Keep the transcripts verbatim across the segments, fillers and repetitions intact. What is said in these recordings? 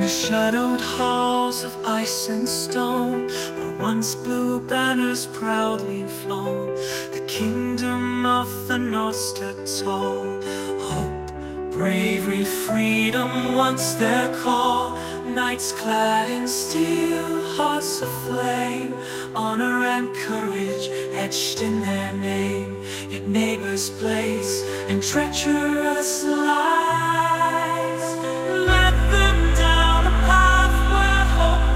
shadowed halls of ice and stone, where once blue banners proudly flown, the kingdom of the North stood tall. Hope, bravery, freedom once their call. Knights clad in steel, hearts aflame, honor and courage etched in their name. Yet neighbors place and treacherous lies led them down a path where hope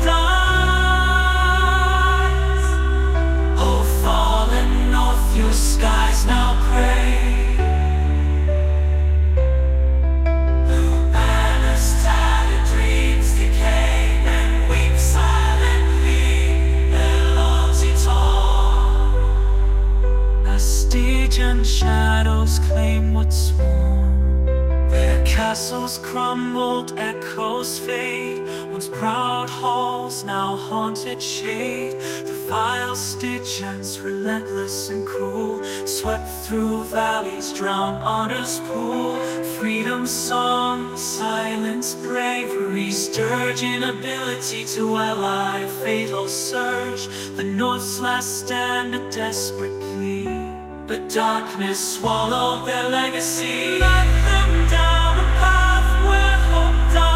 dies. Oh, fallen North, your skies now pray. And shadows claim what's worn. Their castles crumbled, echoes fade. Once proud halls, now haunted shade. The vile Stygians, relentless and cruel, swept through valleys, drowned honor's pool. Freedom's song, silence, bravery, sturge inability to ally, fatal surge. The North's last stand, a desperate plea, but darkness swallowed their legacy. Let them down a path where hope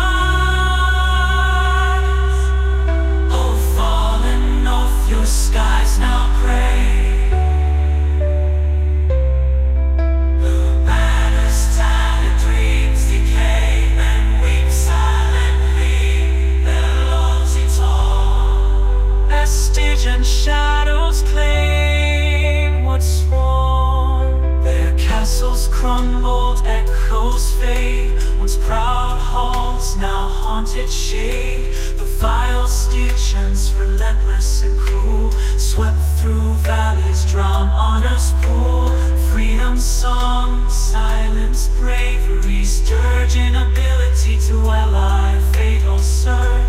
dies. Oh, fallen North, your skies now pray. Blue banners tattered, dreams decay, men weep silently, their loyalty torn. As Stygian shadows claim what's sworn. Their castles crumbled, echoes fade. Once proud halls, now haunted shade. The vile Stygians, relentless and cruel, swept through valleys, drowned honor's pool. Freedom's song, silence, bravery, sturge inability to ally, fatal surge.